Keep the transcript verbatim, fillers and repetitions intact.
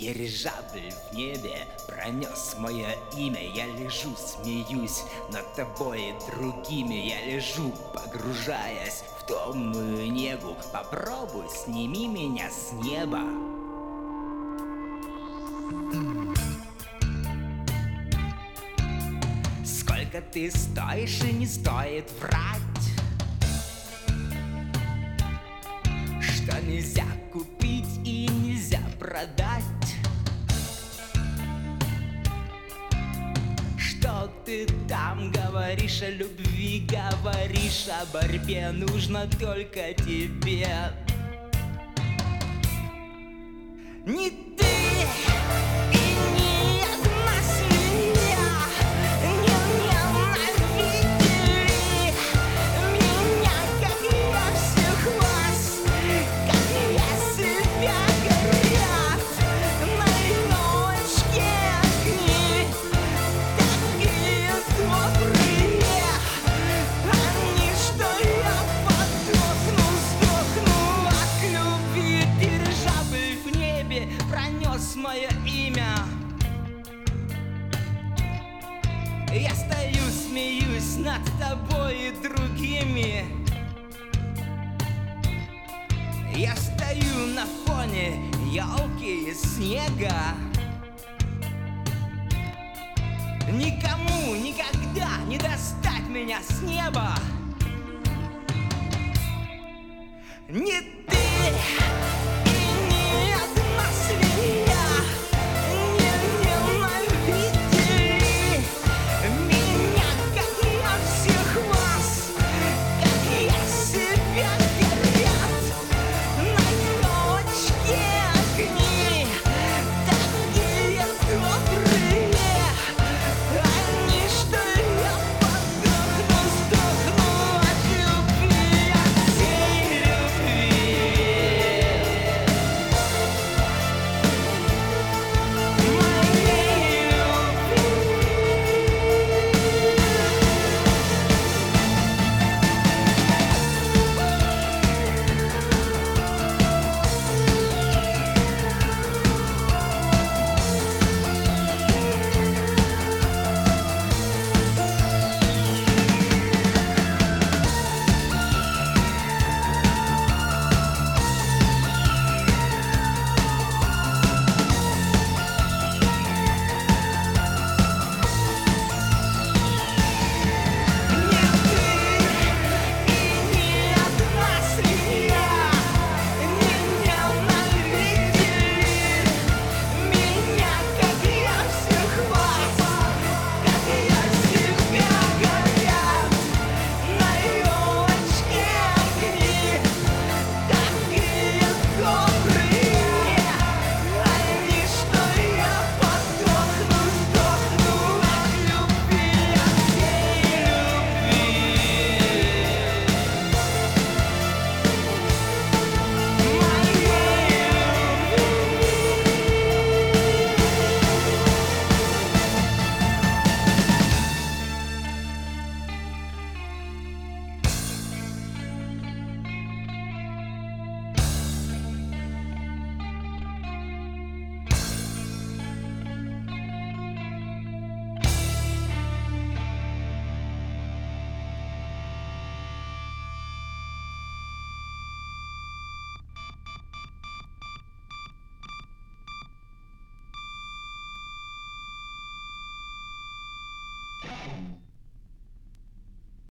Дирижабль в небе пронес мое имя. Я лежу, смеюсь над тобой и другими. Я лежу, погружаясь в томную негу. Попробуй, сними меня с неба. Сколько ты стоишь, и не стоит врать, что нельзя купить и нельзя продать. Что ты там говоришь о любви, говоришь о борьбе, нужно только тебе. Не ты и не одна свинья не ненавидели меня, как я всех вас, как я себя, горят мои ночки огни, такие добрые они, что я подохну, сдохну от любви. Дирижабль в небе пронес мое имя. Я стою, смеюсь над тобой и другими. Я стою на фоне елки и снега. Никому никогда не достать меня с неба. Не ты